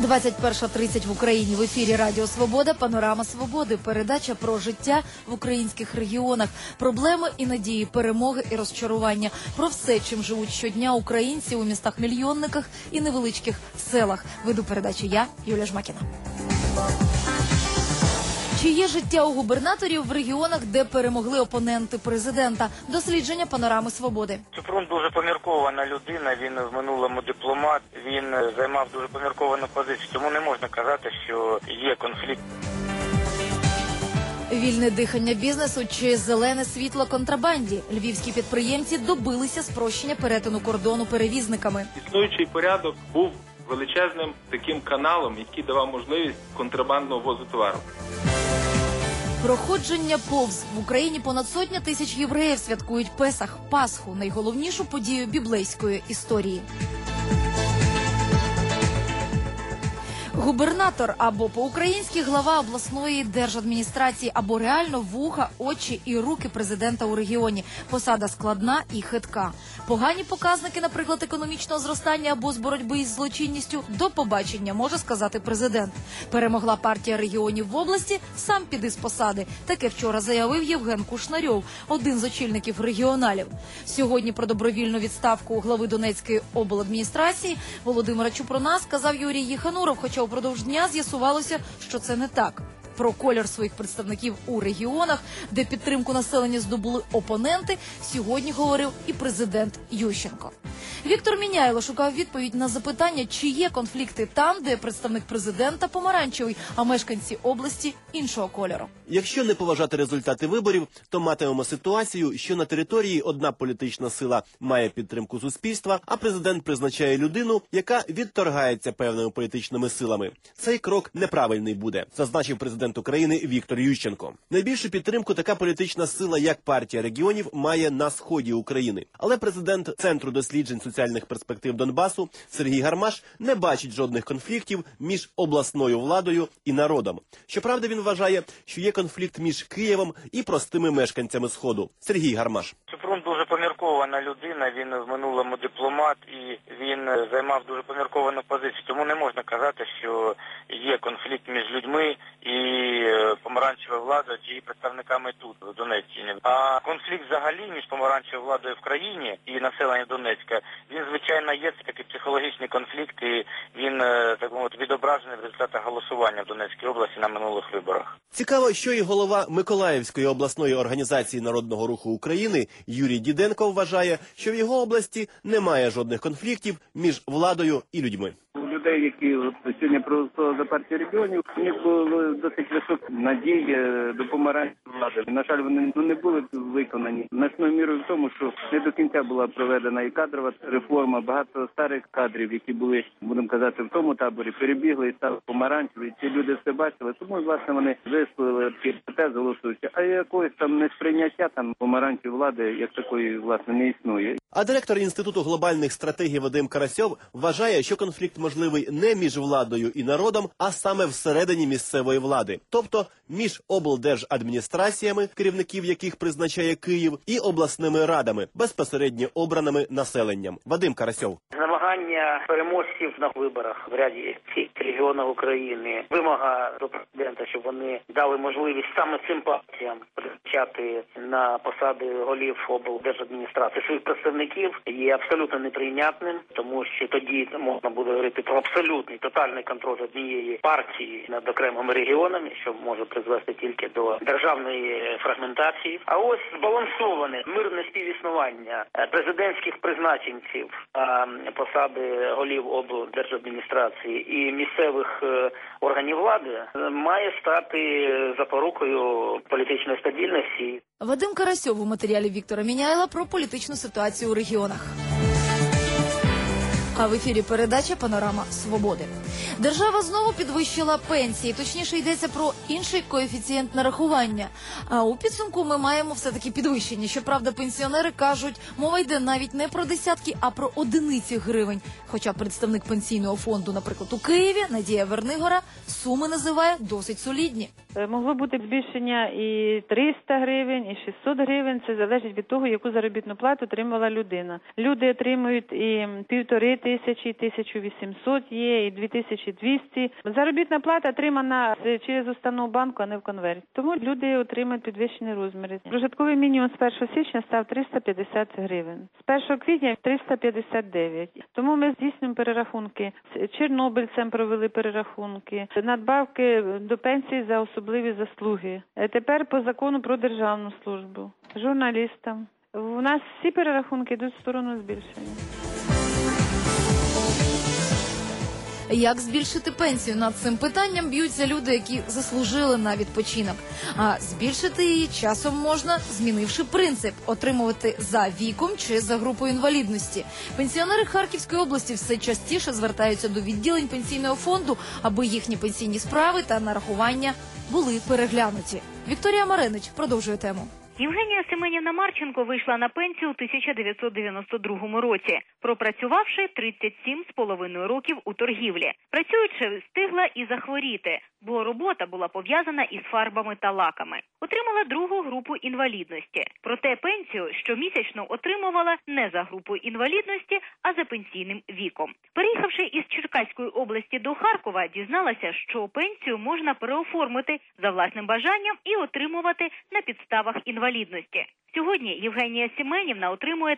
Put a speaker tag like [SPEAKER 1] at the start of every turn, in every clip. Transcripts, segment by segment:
[SPEAKER 1] 21:30 в Україні. В ефірі Радіо Свобода, Панорама Свободи. Передача про життя в українських регіонах. Проблеми і надії, перемоги і розчарування. Про все, чим живуть щодня українці у містах-мільйонниках і невеличких селах. Веду передачу я, Юлія Жмакіна. Чи є життя у губернаторів в регіонах, де перемогли опоненти президента? Дослідження Панорами Свободи.
[SPEAKER 2] Супрун дуже поміркована людина, він в минулому дипломат, він займав дуже помірковану позицію, тому не можна казати, що є конфлікт.
[SPEAKER 1] Вільне дихання бізнесу чи зелене світло контрабанді? Львівські підприємці добилися спрощення перетину кордону перевізниками.
[SPEAKER 3] Існуючий порядок був величезним таким каналом, який давав можливість контрабандного ввозу товару.
[SPEAKER 1] Проходження повз. В Україні понад 100 тисяч євреїв святкують Песах, Пасху, найголовнішу подію біблейської історії. Губернатор або по-українськи глава обласної держадміністрації, або реально вуха, очі і руки президента у регіоні. Посада складна і хитка. Погані показники, наприклад, економічного зростання або з боротьби із злочинністю, до побачення, може сказати президент. Перемогла партія регіонів в області, сам піди з посади. Таке вчора заявив Євген Кушнарьов, один з очільників регіоналів. Сьогодні про добровільну відставку глави Донецької обладміністрації Володимира Чупруна сказав Юрій Єхануров, хоча упродовж дня з'ясувалося, що це не так. Про колір своїх представників у регіонах, де підтримку населення здобули опоненти, сьогодні говорив і президент Ющенко. Віктор Міняйло шукав відповідь на запитання, чи є конфлікти там, де представник президента помаранчевий, а мешканці області іншого кольору.
[SPEAKER 4] Якщо не поважати результати виборів, то матимемо ситуацію, що на території одна політична сила має підтримку суспільства, а президент призначає людину, яка відторгається певними політичними силами. Цей крок неправильний буде, зазначив президент України Віктор Ющенко. Найбільшу підтримку така політична сила, як партія регіонів, має на сході України. Але президент Центру досліджень соціальних перспектив Донбасу Сергій Гармаш не бачить жодних конфліктів між обласною владою і народом. Щоправда, він вважає, що є конфлікт між Києвом і простими мешканцями Сходу. Сергій Гармаш.
[SPEAKER 2] Супрун дуже поміркована людина, він в минулому дипломат і він займав дуже помірковану позицію, тому не можна казати, що є конфлікт між людьми і помаранчевою владою чи представниками тут, в Донеччині. А конфлікт взагалі між помаранчевою владою в країні і населенням Донецька, він, звичайно, є такий психологічний конфлікт, і він, так мовити, відображений в результатах голосування в Донецькій області на минулих виборах.
[SPEAKER 4] Цікаво, що і голова Миколаївської обласної організації Народного руху України Юрій Діденко вважає, що в його області немає жодних конфліктів між владою і людьми.
[SPEAKER 5] Людей, які сьогодні проголосували за партію регіонів, у них було досить високі надії до помаранчевої влади. На жаль, вони не були виконані. Значною мірою в тому, що не до кінця була проведена і кадрова реформа. Багато старих кадрів, які були, будемо казати, в тому таборі, перебігли і стали помаранчеві. Ці люди все бачили, тому, власне, вони висловили те, голосуючи. А якогось там несприйняття там помаранчевої влади, як такої, власне, не існує.
[SPEAKER 4] А директор Інституту глобальних стратегій Вадим Карасьов вважає, що конфлікт можливий не між владою і народом, а саме всередині місцевої влади. Тобто між облдержадміністраціями, керівників яких призначає Київ, і обласними радами, безпосередньо обраними населенням. Вадим Карасьов.
[SPEAKER 6] Намагання переможців на виборах в ряді всіх регіонів України, вимога до президента, щоб вони дали можливість саме цим партіям призначати на посади голів облдержадміністрації своїх представників, є абсолютно неприйнятним, тому що тоді можна буде говорити про абсолютний, тотальний контроль однієї партії над окремими регіонами, що може призвести тільки до державної фрагментації. А ось збалансоване, мирне співіснування президентських призначенців посади голів облдержадміністрації і місцевих органів влади має стати запорукою політичної стабільності.
[SPEAKER 1] Вадим Карасьов у матеріалі Віктора Міняйла про політичну ситуацію у регіонах. А в ефірі передача «Панорама Свободи». Держава знову підвищила пенсії. Точніше, йдеться про інший коефіцієнт нарахування. А у підсумку ми маємо все-таки підвищення. Щоправда, пенсіонери кажуть, мова йде навіть не про десятки, а про одиниці гривень. Хоча представник пенсійного фонду, наприклад, у Києві, Надія Вернигора, суми називає досить солідні.
[SPEAKER 7] Могло бути збільшення і 300 гривень, і 600 гривень. Це залежить від того, яку заробітну плату отримала людина. Люди отримують і 1500, і 1800 є, і 2200. Заробітна плата отримана через установу банку, а не в конверті. Тому люди отримують підвищені розміри. Прожитковий мінімум з 1 січня став 350 гривень. З 1 квітня 359. Тому ми здійснюємо перерахунки. Чорнобильцям провели перерахунки. Надбавки до пенсії за особливі заслуги. Тепер по закону про державну службу. Журналістам. У нас всі перерахунки йдуть в сторону збільшення.
[SPEAKER 1] Як збільшити пенсію? Над цим питанням б'ються люди, які заслужили на відпочинок. А збільшити її часом можна, змінивши принцип – отримувати за віком чи за групою інвалідності. Пенсіонери Харківської області все частіше звертаються до відділень пенсійного фонду, аби їхні пенсійні справи та нарахування були переглянуті. Вікторія Маринич продовжує тему.
[SPEAKER 8] Євгенія Семенівна Марченко вийшла на пенсію у 1992 році, пропрацювавши 37,5 років у торгівлі. Працюючи, встигла і захворіти, бо робота була пов'язана із фарбами та лаками. Отримала другу групу інвалідності. Проте пенсію щомісячно отримувала не за групою інвалідності, а за пенсійним віком. Переїхавши із Черкаської області до Харкова, дізналася, що пенсію можна переоформити за власним бажанням і отримувати на підставах інвалідності. Сьогодні Євгенія Семенівна отримує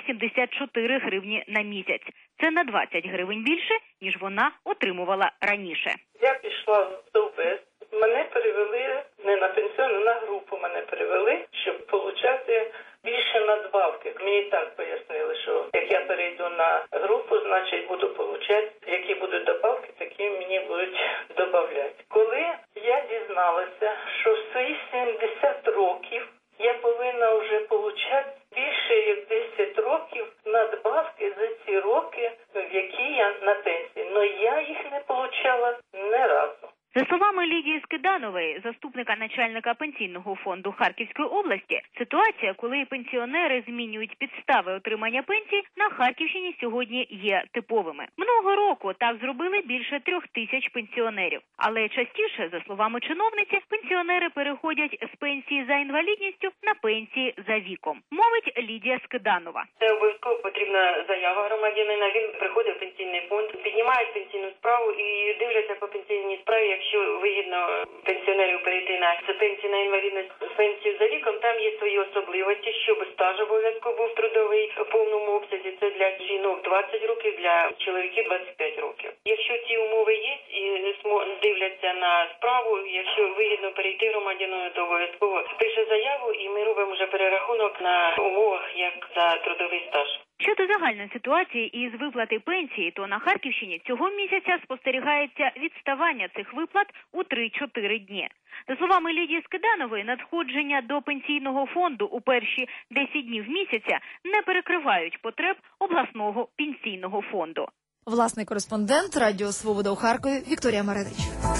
[SPEAKER 8] 374 гривні на місяць. Це на 20 гривень більше, ніж вона отримувала раніше.
[SPEAKER 9] Я пішла в ДОВЕС. Мене перевели не на пенсіонну, на групу мене перевели, щоб отримати більше надбавки. Мені так пояснили, що як я перейду на групу, значить буду отримати, які будуть добавки, такі мені будуть додавати. Коли я дізналася, що в свої 70 років я повинна вже отримати більше як 10 років надбавки за ці роки, в які я на пенсії. Но я їх не отримала ні разу.
[SPEAKER 8] За словами Лідії Скиданової, заступника начальника пенсійного фонду Харківської області, ситуація, коли пенсіонери змінюють підстави отримання пенсії, на Харківщині сьогодні є типовими. Минулого року так зробили більше 3000 пенсіонерів. Але частіше, за словами чиновниці, пенсіонери переходять з пенсії за інвалідністю на пенсії за віком. Мовить Лідія Скиданова.
[SPEAKER 9] Це обов'язково потрібна заява громадянина. Він приходить в пенсійний фонд, піднімає пенсійну справу і дивляться по пенсійній справі, якщо вигідно пенсіонерів перейти на пенсію на інвалідність, пенсію за віком, там є свої особливості, щоб стаж обов'язково був трудовий в повному обсязі. Це для жінок 20 років, для чоловіків 25 років. Якщо ці умови є і дивляться на справу, якщо вигідно перейти громадянину, то обов'язково пише заяву і ми робимо вже перерахунок на умовах, як за трудовий стаж.
[SPEAKER 8] Щодо загальної ситуації із виплати пенсії, то на Харківщині цього місяця спостерігається відставання цих виплат у 3-4 дні. За словами Лідії Скиданової, надходження до пенсійного фонду у перші 10 днів місяця не перекривають потреб обласного пенсійного фонду.
[SPEAKER 1] Власний кореспондент Радіо Свобода у Харкові Вікторія Маринич.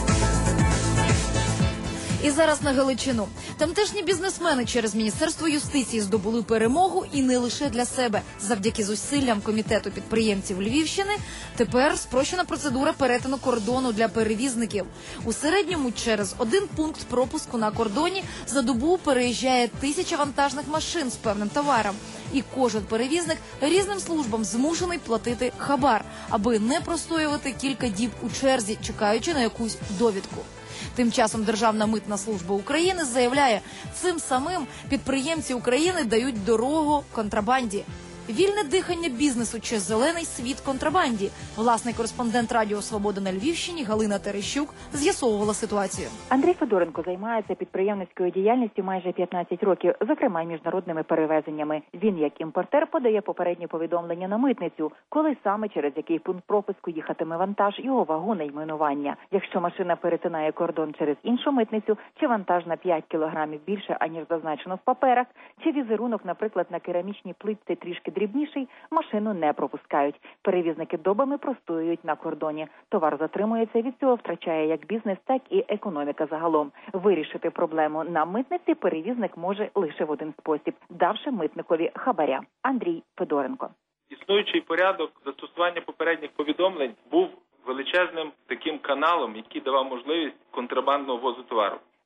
[SPEAKER 1] І зараз на Галичину. Тамтешні бізнесмени через Міністерство юстиції здобули перемогу і не лише для себе. Завдяки зусиллям Комітету підприємців Львівщини тепер спрощена процедура перетину кордону для перевізників. У середньому через один пункт пропуску на кордоні за добу переїжджає 1000 вантажних машин з певним товаром. І кожен перевізник різним службам змушений платити хабар, аби не простоювати кілька діб у черзі, чекаючи на якусь довідку. Тим часом Державна митна служба України заявляє, цим самим підприємці України дають дорогу контрабанді. Вільне дихання бізнесу чи зелений світ контрабанді. Власний кореспондент Радіо Свобода на Львівщині Галина Терещук з'ясовувала ситуацію.
[SPEAKER 10] Андрій Федоренко займається підприємницькою діяльністю майже 15 років, зокрема й міжнародними перевезеннями. Він, як імпортер, подає попередні повідомлення на митницю, коли саме через який пункт пропуску їхатиме вантаж, його вагу, найменування. Якщо машина перетинає кордон через іншу митницю, чи вантаж на 5 кілограмів більше, аніж зазначено в паперах, чи візерунок, наприклад, на керамічній плитці трішки дрібніший, машину не пропускають. Перевізники добами простоюють на кордоні. Товар затримується, від цього втрачає як бізнес, так і економіка загалом. Вирішити проблему на митниці перевізник може лише в один спосіб – давши митникові хабаря. Андрій Федоренко.
[SPEAKER 3] Існуючий порядок застосування попередніх повідомлень був величезним таким каналом, який давав можливість контрабандного ввозу товару.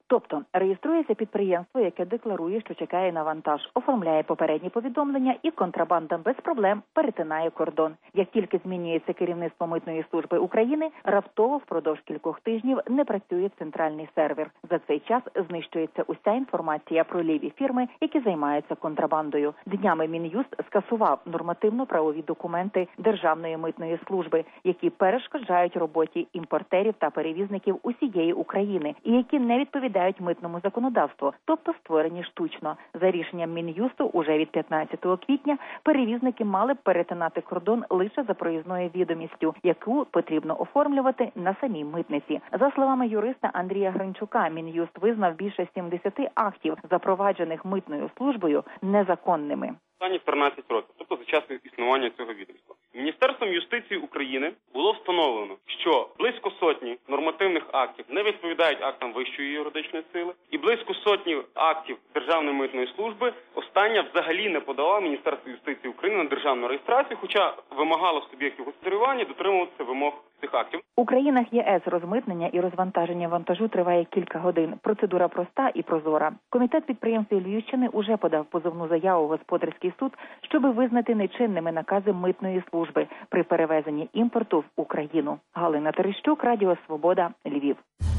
[SPEAKER 10] Тобто реєструється підприємство, яке декларує, що чекає на вантаж, оформляє попередні повідомлення і контрабанда без проблем перетинає кордон. Як тільки змінюється керівництво Митної служби України, раптово впродовж кількох тижнів не працює центральний сервер. За цей час знищується уся інформація про ліві фірми, які займаються контрабандою. Днями Мін'юст скасував нормативно-правові документи Державної митної служби, які перешкоджають роботі імпортерів та перевізників усієї України і які не відповідають митному законодавству, тобто створені штучно. За рішенням Мін'юсту уже від 15 квітня перевізники мали б перетинати кордон лише за проїзною відомістю, яку потрібно оформлювати на самій митниці. За словами юриста Андрія Гринчука, Мін'юст визнав більше 70 актів, запроваджених митною службою, незаконними.
[SPEAKER 11] Останні 13 років, тобто за час існування цього відомства. Міністерством юстиції України було встановлено, що близько сотні нормативних актів не відповідають актам вищої юридичної сили, і близько сотні актів Державної митної служби остання взагалі не подала Міністерство юстиції України на державну реєстрацію, хоча вимагало суб'єктів господарювання дотримуватися вимог цих актів.
[SPEAKER 10] У країнах ЄС розмитнення і розвантаження вантажу триває кілька годин. Процедура проста і прозора. Комітет підприємств Львівщини уже подав позовну заяву в господарський суд, щоб визнати нечинними накази митної служби при перевезенні імпорту в Україну. Галина Терещук, Радіо Свобода, Львів.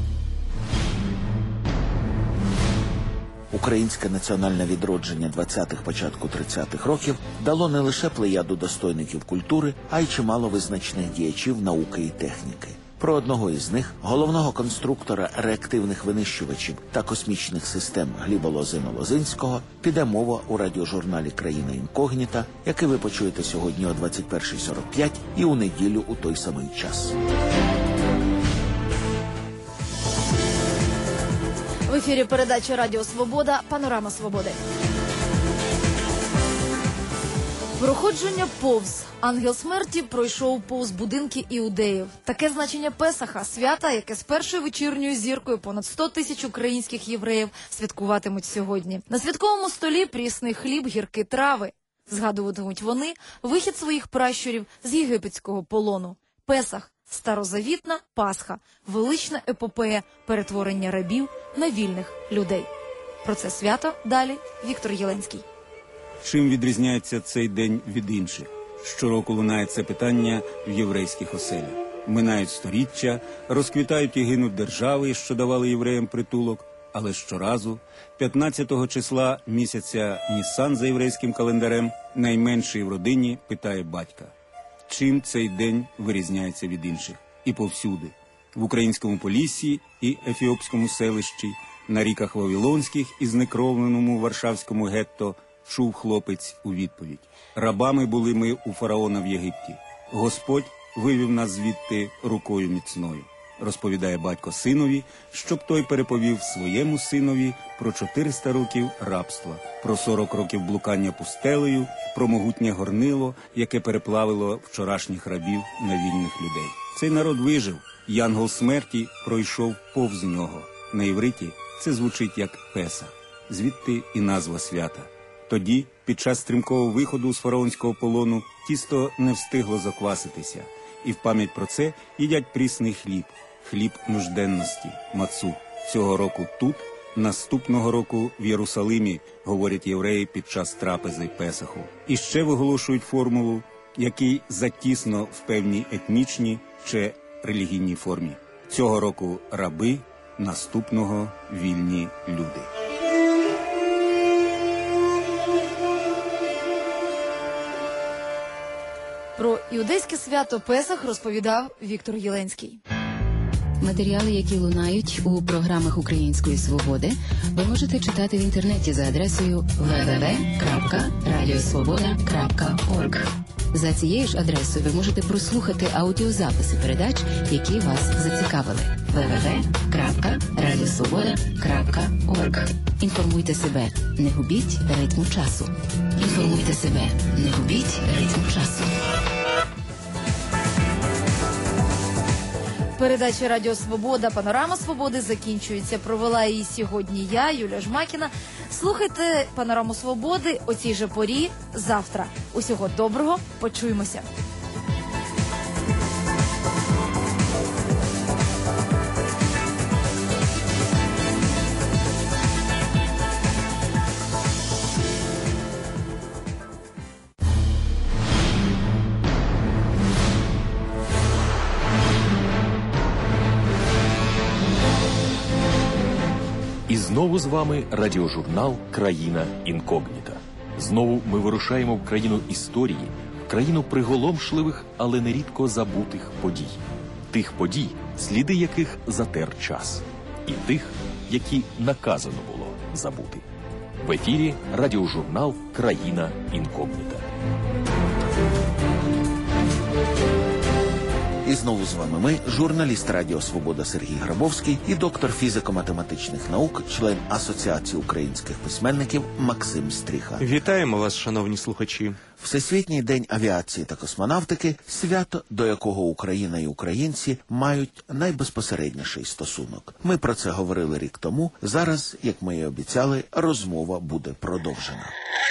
[SPEAKER 12] Українське національне відродження 20-х, початку 30-х років дало не лише плеяду достойників культури, а й чимало визначних діячів науки і техніки. Про одного із них, головного конструктора реактивних винищувачів та космічних систем Гліба Лозину-Лозинського, піде мова у радіожурналі «Країна інкогніта», який ви почуєте сьогодні о 21:45 і у неділю у той самий час.
[SPEAKER 1] В ефірі передача Радіо Свобода «Панорама Свободи». Проходження повз. Ангел смерті пройшов повз будинки іудеїв. Таке значення Песаха – свята, яке з першою вечірньою зіркою понад 100 тисяч українських євреїв святкуватимуть сьогодні. На святковому столі прісний хліб, гіркі трави. Згадуватимуть вони вихід своїх пращурів з єгипетського полону. Песах – старозавітна Пасха, велична епопея перетворення рабів на вільних людей. Про це свято далі Віктор Єленський.
[SPEAKER 13] Чим відрізняється цей день від інших? Щороку лунає це питання в єврейських оселях. Минають сторіччя, розквітають і гинуть держави, що давали євреям притулок, але щоразу, 15-го числа місяця Нісан за єврейським календарем, найменший в родині питає батька, чим цей день вирізняється від інших. І повсюди, в українському Поліссі і ефіопському селищі, на ріках Вавилонських і знекровленому варшавському гетто, чув хлопець у відповідь. Рабами були ми у фараона в Єгипті. Господь вивів нас звідти рукою міцною. Розповідає батько синові, щоб той переповів своєму синові про 400 років рабства, про 40 років блукання пустелею, про могутнє горнило, яке переплавило вчорашніх рабів на вільних людей. Цей народ вижив, і ангел смерті пройшов повз нього. На івриті це звучить як Песах, звідти і назва свята. Тоді, під час стрімкого виходу з фараонського полону, тісто не встигло закваситися. І в пам'ять про це їдять прісний хліб, хліб нужденності, мацу. Цього року тут, наступного року в Єрусалимі, говорять євреї під час трапези Песаху. І ще виголошують формулу, який затісно в певній етнічній чи релігійній формі. Цього року раби, наступного вільні люди.
[SPEAKER 1] Про іудейське свято Песах розповідав Віктор Єленський.
[SPEAKER 14] Матеріали, які лунають у програмах Української Свободи, ви можете читати в інтернеті за адресою www.radiosvoboda.org. За цією ж адресою ви можете прослухати аудіозаписи передач, які вас зацікавили. www.radiosvoboda.org. Інформуйте себе, не губіть ритму часу. Інформуйте себе, не губіть ритму часу.
[SPEAKER 1] Передача Радіо Свобода «Панорама Свободи» закінчується. Провела її сьогодні я, Юлія Жмакіна. Слухайте «Панораму Свободи» о цій же порі завтра. Усього доброго, почуємося.
[SPEAKER 15] Знову з вами радіожурнал «Країна інкогніта». Знову ми вирушаємо в країну історії, в країну приголомшливих, але нерідко забутих подій. Тих подій, сліди яких затер час. І тих, які наказано було забути. В ефірі радіожурнал «Країна інкогніта».
[SPEAKER 12] І знову з вами ми, журналіст Радіо Свобода Сергій Грабовський і доктор фізико-математичних наук, член Асоціації українських письменників Максим Стріха.
[SPEAKER 16] Вітаємо вас, шановні слухачі.
[SPEAKER 12] Всесвітній день авіації та космонавтики – свято, до якого Україна і українці мають найбезпосередніший стосунок. Ми про це говорили рік тому. Зараз, як ми і обіцяли, розмова буде продовжена.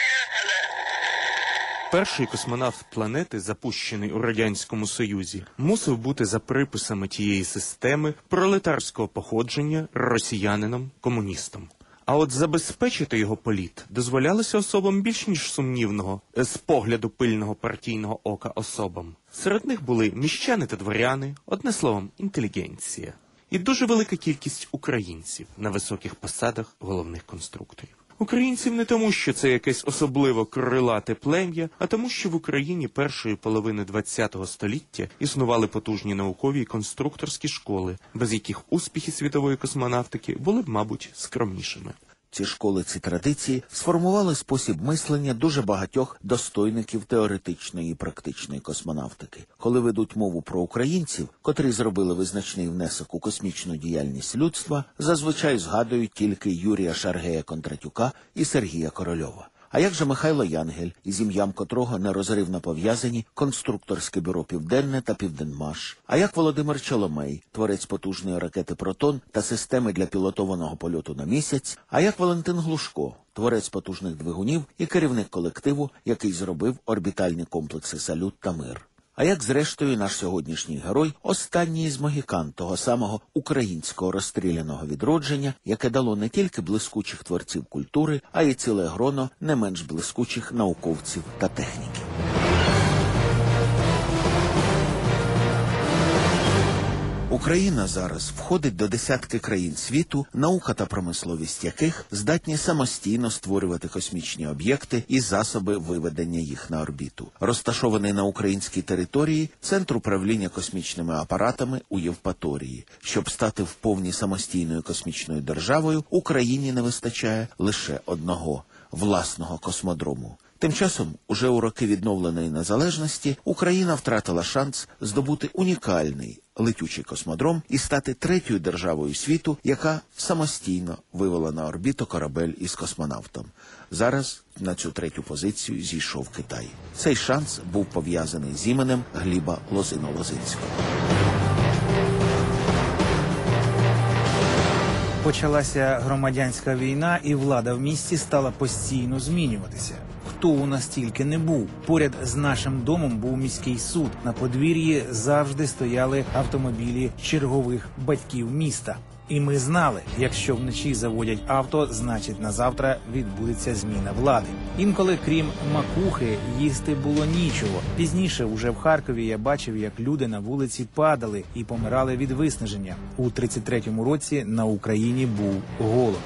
[SPEAKER 16] Перший космонавт планети, запущений у Радянському Союзі, мусив бути за приписами тієї системи пролетарського походження росіянином-комуністом. А от забезпечити його політ дозволялося особам більш ніж сумнівного, з погляду пильного партійного ока особам. Серед них були міщани та дворяни, одне словом, інтелігенція. І дуже велика кількість українців на високих посадах головних конструкторів. Українців не тому, що це якесь особливо крилате плем'я, а тому, що в Україні першої половини ХХ століття існували потужні наукові і конструкторські школи, без яких успіхи світової космонавтики були б, мабуть, скромнішими.
[SPEAKER 12] Ці школи, ці традиції сформували спосіб мислення дуже багатьох достойників теоретичної і практичної космонавтики. Коли ведуть мову про українців, котрі зробили визначний внесок у космічну діяльність людства, зазвичай згадують тільки Юрія Шаргея-Кондратюка і Сергія Корольова. А як же Михайло Янгель, із ім'ям котрого нерозривно пов'язані конструкторське бюро «Південне» та «Південмаш»? А як Володимир Чоломей, творець потужної ракети «Протон» та системи для пілотованого польоту на місяць? А як Валентин Глушко, творець потужних двигунів і керівник колективу, який зробив орбітальні комплекси «Салют» та «Мир»? А як, зрештою, наш сьогоднішній герой, останній із могікан того самого українського розстріляного відродження, яке дало не тільки блискучих творців культури, а й ціле гроно не менш блискучих науковців та техніків. Україна зараз входить до десятки країн світу, наука та промисловість яких здатні самостійно створювати космічні об'єкти і засоби виведення їх на орбіту. Розташований на українській території центр управління космічними апаратами у Євпаторії. Щоб стати вповні самостійною космічною державою, Україні не вистачає лише одного – власного космодрому. Тим часом, уже у роки відновленої незалежності, Україна втратила шанс здобути унікальний летючий космодром і стати третьою державою світу, яка самостійно вивела на орбіту корабель із космонавтом. Зараз на цю третю позицію зійшов Китай. Цей шанс був пов'язаний з іменем Гліба Лозино-Лозинського.
[SPEAKER 17] Почалася громадянська війна, і влада в місті стала постійно змінюватися. Хто у нас тільки не був. Поряд з нашим домом був міський суд. На подвір'ї завжди стояли автомобілі чергових батьків міста. І ми знали, якщо вночі заводять авто, значить на завтра відбудеться зміна влади. Інколи, крім макухи, їсти було нічого. Пізніше, уже в Харкові, я бачив, як люди на вулиці падали і помирали від виснаження. У 33-му році на Україні був голод.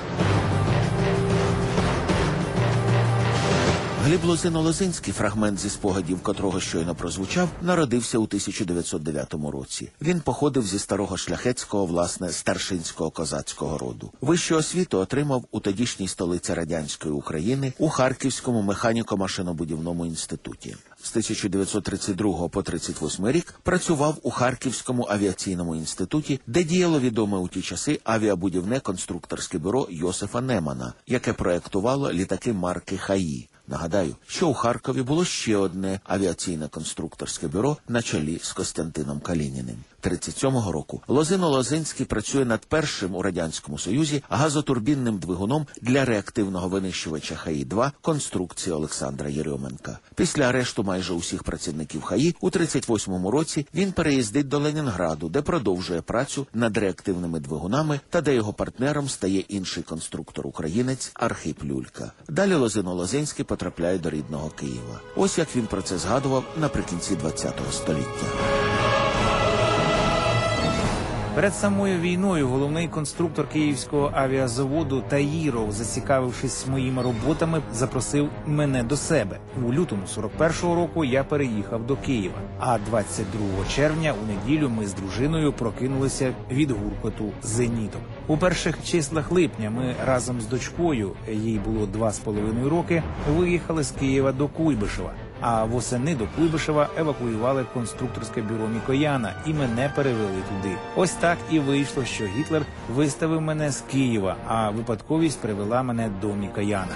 [SPEAKER 12] Гліб Лозино-Лозинський, фрагмент зі спогадів котрого щойно прозвучав, народився у 1909 році. Він походив зі старого шляхетського, власне, старшинського козацького роду. Вищу освіту отримав у тодішній столиці радянської України у Харківському механіко-машинобудівному інституті. З 1932 по 1938 рік працював у Харківському авіаційному інституті, де діяло відоме у ті часи авіабудівне конструкторське бюро Йосифа Немана, яке проєктувало літаки марки «Хаї». Нагадаю, що у Харкові було ще одне авіаційне конструкторське бюро на чолі з Костянтином Калініним. 1937 року Лозино-Лозинський працює над першим у Радянському Союзі газотурбінним двигуном для реактивного винищувача ХАІ-2 конструкції Олександра Єрьоменка. Після арешту майже усіх працівників ХАІ у 1938 році він переїздить до Ленінграду, де продовжує працю над реактивними двигунами та де його партнером стає інший конструктор-українець Архип Люлька. Далі Лозино-Лозинський потрапляє до рідного Києва. Ось як він про це згадував наприкінці ХХ століття.
[SPEAKER 17] Перед самою війною головний конструктор Київського авіазаводу Таїров, зацікавившись моїми роботами, запросив мене до себе. У лютому 41-го року я переїхав до Києва, а 22 червня у неділю ми з дружиною прокинулися від гуркоту зеніток. У перших числах липня ми разом з дочкою, їй було 2,5 роки, виїхали з Києва до Куйбишева. А восени до Куйбишева евакуювали конструкторське бюро Мікояна і мене перевели туди. Ось так і вийшло, що Гітлер виставив мене з Києва, а випадковість привела мене до Мікояна.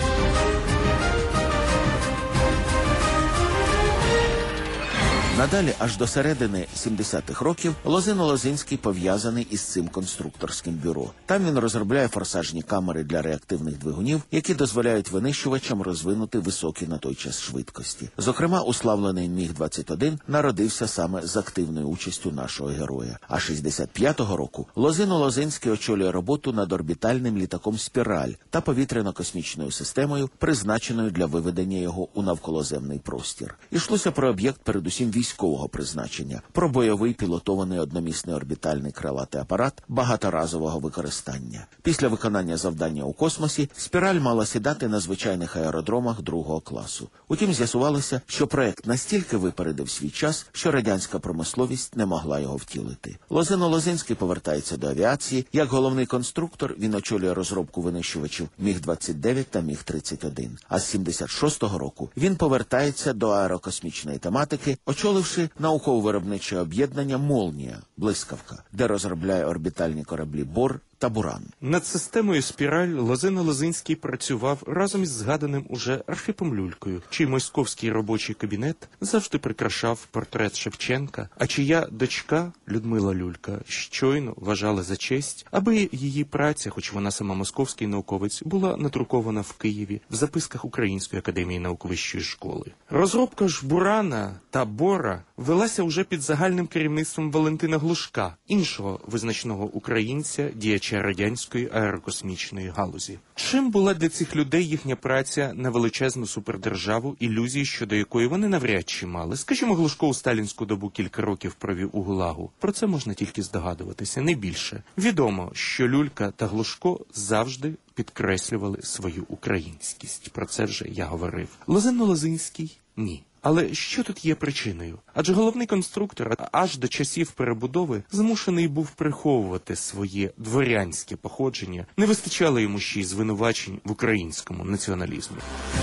[SPEAKER 12] Надалі, аж до середини 70-х років, Лозино-Лозинський пов'язаний із цим конструкторським бюро. Там він розробляє форсажні камери для реактивних двигунів, які дозволяють винищувачам розвинути високі на той час швидкості. Зокрема, уславлений Міг-21 народився саме з активною участю нашого героя. А 65-го року Лозино-Лозинський очолює роботу над орбітальним літаком «Спіраль» та повітряно-космічною системою, призначеною для виведення його у навколоземний простір. Ішлося про об'єкт передусім військового призначення, про бойовий пілотований одномісний орбітальний крилатий апарат багаторазового використання. Після виконання завдання у космосі «Спіраль» мала сідати на звичайних аеродромах другого класу. Утім, з'ясувалося, що проект настільки випередив свій час, що радянська промисловість не могла його втілити. Лозино-Лозинський повертається до авіації. Як головний конструктор він очолює розробку винищувачів Міг-29 та Міг-31. А з 76-го року він повертається до аерокосмічної тематики, очоливши науково-виробниче об'єднання «Молнія» – «Блискавка», де розробляє орбітальні кораблі «Бор» та «Буран».
[SPEAKER 16] Над системою «Спіраль» Лозино-Лозинський працював разом із згаданим уже Архипом Люлькою, чий московський робочий кабінет завжди прикрашав портрет Шевченка, а чия дочка Людмила Люлька щойно вважала за честь, аби її праця, хоч вона сама московський науковець, була надрукована в Києві в записках Української академії наук Вищої школи. Розробка ж «Бурана» та «Бора» велася уже під загальним керівництвом Валентина Глушка, іншого визначного українця, діяча радянської аерокосмічної галузі. Чим була для цих людей їхня праця на величезну супердержаву, ілюзії, щодо якої вони навряд чи мали? Скажімо, Глушко у сталінську добу кілька років провів у ГУЛАГу. Про це можна тільки здогадуватися, не більше. Відомо, що Люлька та Глушко завжди підкреслювали свою українськість. Про це вже я говорив. Лозино-Лозинський – ні. Але що тут є причиною? Адже головний конструктор аж до часів перебудови змушений був приховувати своє дворянське походження. Не вистачало йому ще й звинувачень в українському націоналізмі.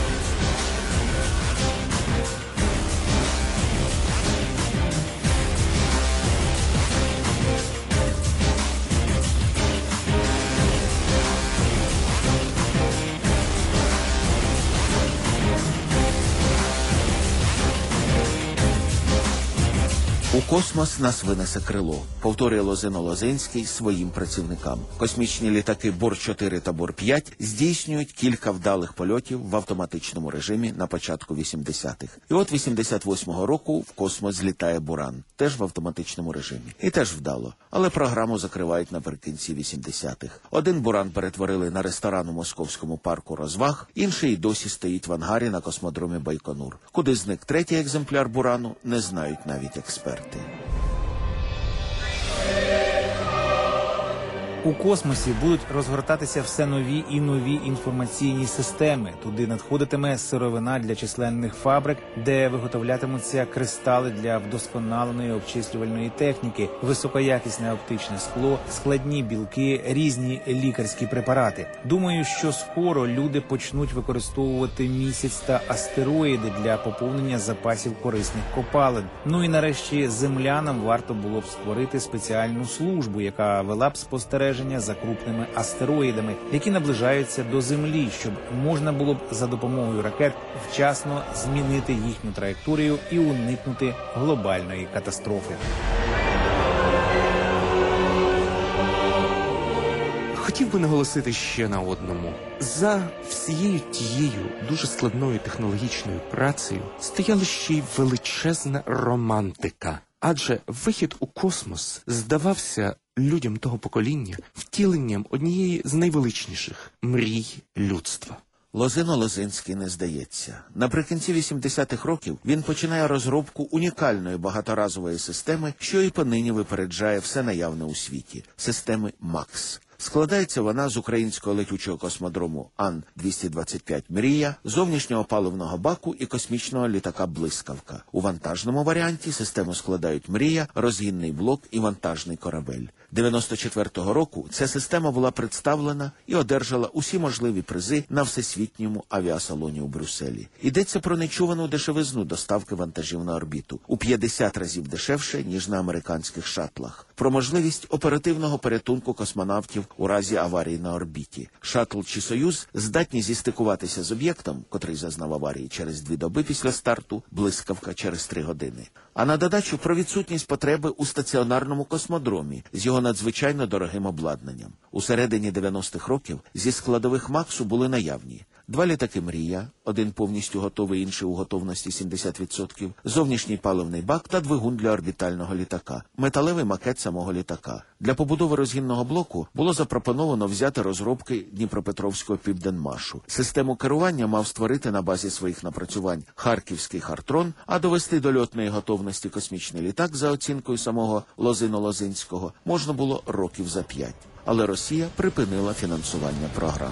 [SPEAKER 12] У космос нас винесе крило, повторює Лозино-Лозинський своїм працівникам. Космічні літаки Бор-4 та Бор-5 здійснюють кілька вдалих польотів в автоматичному режимі на початку 80-х. І от 88-го року в космос злітає Буран, теж в автоматичному режимі. І теж вдало. Але програму закривають наприкінці 80-х. Один Буран перетворили на ресторан у московському парку розваг, інший досі стоїть в ангарі на космодромі Байконур. Куди зник третій екземпляр Бурану, не знають навіть експерти.
[SPEAKER 17] У космосі будуть розгортатися все нові і нові інформаційні системи. Туди надходитиме сировина для численних фабрик, де виготовлятимуться кристали для вдосконаленої обчислювальної техніки, високоякісне оптичне скло, складні білки, різні лікарські препарати. Думаю, що скоро люди почнуть використовувати місяць та астероїди для поповнення запасів корисних копалин. Ну і нарешті землянам варто було б створити спеціальну службу, яка вела б спостереження за крупними астероїдами, які наближаються до Землі, щоб можна було б за допомогою ракет вчасно змінити їхню траєкторію і уникнути глобальної катастрофи.
[SPEAKER 16] Хотів би наголосити ще на одному. За всією тією дуже складною технологічною працею стояла ще й величезна романтика. Адже вихід у космос здавався людям того покоління втіленням однієї з найвеличніших мрій людства.
[SPEAKER 12] Лозино-Лозинський не здається. Наприкінці 80-х років він починає розробку унікальної багаторазової системи, що і понині випереджає все наявне у світі – системи МАКС. Складається вона з українського летючого космодрому Ан-225 «Мрія», зовнішнього паливного баку і космічного літака «Блискавка». У вантажному варіанті систему складають «Мрія», розгінний блок і вантажний корабель. 94-го року ця система була представлена і одержала усі можливі призи на Всесвітньому авіасалоні у Брюсселі. Йдеться про нечувану дешевизну доставки вантажів на орбіту, у 50 разів дешевше, ніж на американських шаттлах. Про можливість оперативного порятунку космонавтів у разі аварії на орбіті. Шаттл чи «Союз» здатні зістикуватися з об'єктом, котрий зазнав аварії через 2 доби після старту, «Блискавка» через 3 години. А на додачу про відсутність потреби у стаціонарному космодромі з його надзвичайно дорогим обладнанням. У середині 90-х років зі складових МАКСу були наявні 2 літаки «Мрія», один повністю готовий, інший у готовності 70%, зовнішній паливний бак та двигун для орбітального літака, металевий макет самого літака. Для побудови розгінного блоку було запропоновано взяти розробки Дніпропетровського Південмашу. Систему керування мав створити на базі своїх напрацювань харківський «Хартрон», а довести до льотної готовності космічний літак за оцінкою самого Лозино-Лозинського можна було років за 5. Але Росія припинила фінансування програми.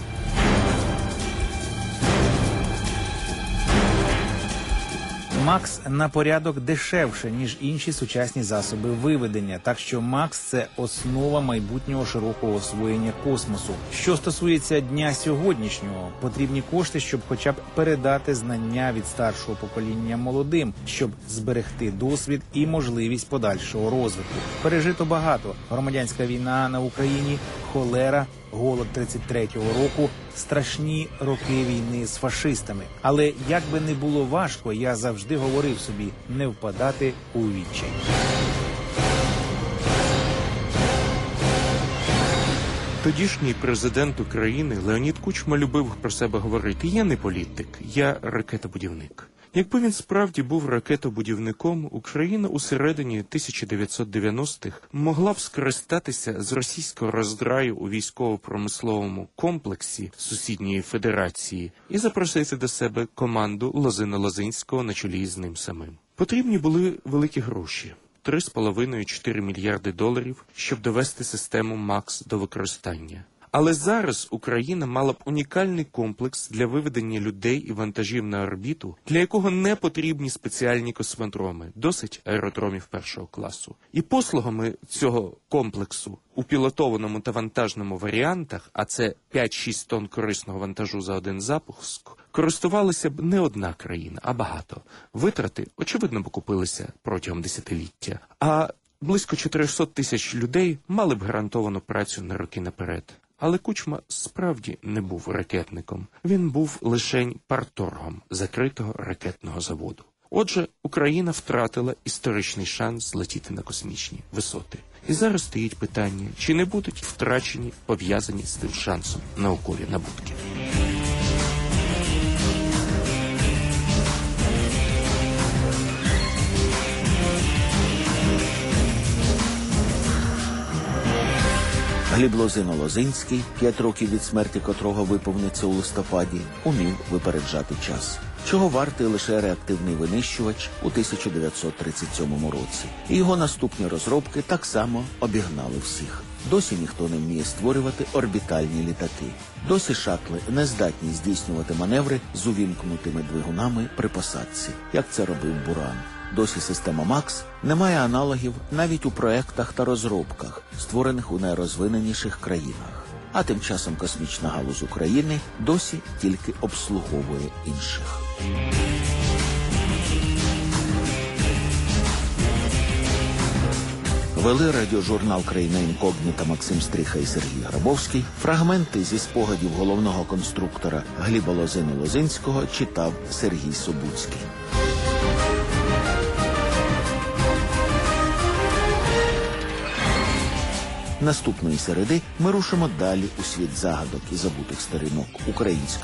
[SPEAKER 17] МАКС на порядок дешевше, ніж інші сучасні засоби виведення, так що МАКС – це основа майбутнього широкого освоєння космосу. Що стосується дня сьогоднішнього, потрібні кошти, щоб хоча б передати знання від старшого покоління молодим, щоб зберегти досвід і можливість подальшого розвитку. Пережито багато. Громадянська війна на Україні, холера, голод 33-го року, страшні роки війни з фашистами. Але як би не було важко, я завжди говорив собі не впадати у відчай.
[SPEAKER 16] Тодішній президент України Леонід Кучма любив про себе говорити: «Я не політик, я ракетобудівник». Якби він справді був ракетобудівником, Україна у середині 1990-х могла б скористатися з російського роздраю у військово-промисловому комплексі сусідньої федерації і запросити до себе команду Лозино-Лозинського на чолі з ним самим. Потрібні були великі гроші. 3,5-4 мільярди доларів, щоб довести систему МАКС до використання. Але зараз Україна мала б унікальний комплекс для виведення людей і вантажів на орбіту, для якого не потрібні спеціальні космодроми, досить аеродромів першого класу. І послугами цього комплексу у пілотованому та вантажному варіантах, а це 5-6 тонн корисного вантажу за один запуск, користувалася б не одна країна, а багато. Витрати, очевидно, б окупилися протягом десятиліття, а близько 400 тисяч людей мали б гарантовану працю на роки наперед. Але Кучма справді не був ракетником. Він був лишень парторгом закритого ракетного заводу. Отже, Україна втратила історичний шанс злетіти на космічні висоти. І зараз стоїть питання, чи не будуть втрачені, пов'язані з тим шансом наукові набутки.
[SPEAKER 12] Гліб Лозино-Лозинський, 5 років від смерті котрого виповниться у листопаді, умів випереджати час. Чого вартий лише реактивний винищувач у 1937 році. І його наступні розробки так само обігнали всіх. Досі ніхто не вміє створювати орбітальні літаки. Досі шаттли не здатні здійснювати маневри з увімкнутими двигунами при посадці, як це робив Буран. Досі система МАКС не має аналогів навіть у проектах та розробках, створених у найрозвиненіших країнах. А тим часом космічна галузь України досі тільки обслуговує інших. Вели радіожурнал «Країна інкогніта» Максим Стріха і Сергій Грабовський. Фрагменти зі спогадів головного конструктора Гліба Лозино-Лозинського читав Сергій Собуцький. Наступної середи ми рушимо далі у світ загадок і забутих сторінок української